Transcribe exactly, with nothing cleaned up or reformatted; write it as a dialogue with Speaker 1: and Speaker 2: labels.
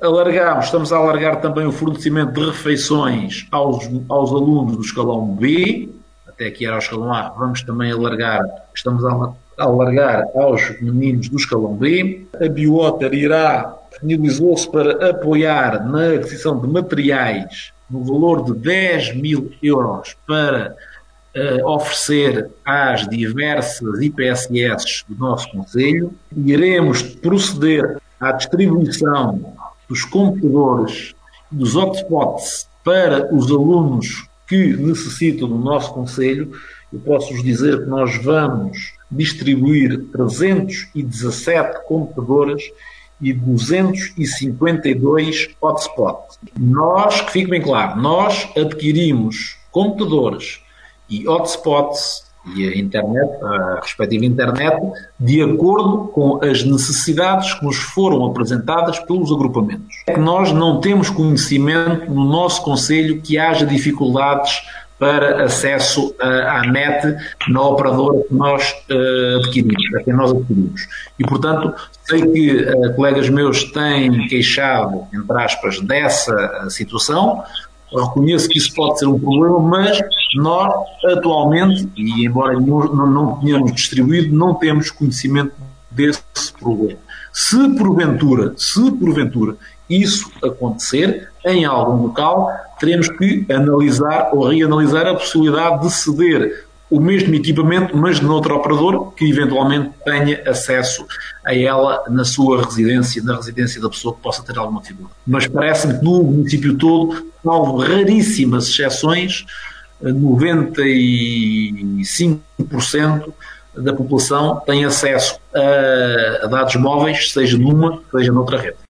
Speaker 1: Alargamos, estamos a alargar também o fornecimento de refeições aos, aos alunos do escalão B, até aqui era o escalão A, vamos também alargar, estamos a alargar aos meninos do escalão B. A Biowater irá, disponibilizou-se para apoiar na aquisição de materiais no valor de dez mil euros para uh, oferecer às diversas I P S S do nosso concelho. Iremos proceder à distribuição dos computadores e dos hotspots para os alunos que necessitam do nosso concelho. Eu posso-vos dizer que nós vamos distribuir trezentos e dezassete computadores e duzentos e cinquenta e dois hotspots. Nós, que fique bem claro, nós adquirimos computadores e hotspots e a internet, a respectiva internet, de acordo com as necessidades que nos foram apresentadas pelos agrupamentos. É que nós não temos conhecimento no nosso concelho que haja dificuldades para acesso à net na operadora que nós uh, adquirimos, a quem nós adquirimos. E, portanto, sei que uh, colegas meus têm queixado, entre aspas, dessa uh, situação. Reconheço que isso pode ser um problema, mas nós, atualmente, e embora não, não tenhamos distribuído, não temos conhecimento desse problema. Se porventura, se porventura isso acontecer em algum local, teremos que analisar ou reanalisar a possibilidade de ceder o mesmo equipamento, mas de outro operador que eventualmente tenha acesso a ela na sua residência, na residência da pessoa que possa ter alguma dificuldade. Mas parece-me que no município todo, salvo raríssimas exceções, noventa e cinco por cento da população tem acesso a dados móveis, seja numa, seja noutra rede.